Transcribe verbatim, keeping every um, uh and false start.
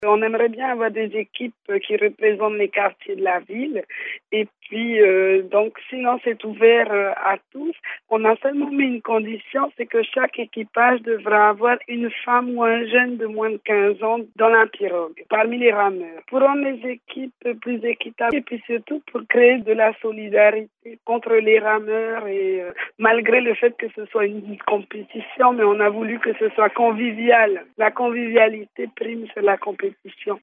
On aimerait bien avoir des équipes qui représentent les quartiers de la ville. Et puis, euh, donc, sinon, c'est ouvert euh, à tous. On a seulement mis une condition, c'est que chaque équipage devra avoir une femme ou un jeune de moins de quinze ans dans la pirogue, parmi les rameurs. Pour rendre les équipes plus équitables et puis surtout pour créer de la solidarité contre les rameurs et euh, malgré le fait que ce soit une compétition, mais on a voulu que ce soit convivial. La convivialité prime sur la compétition.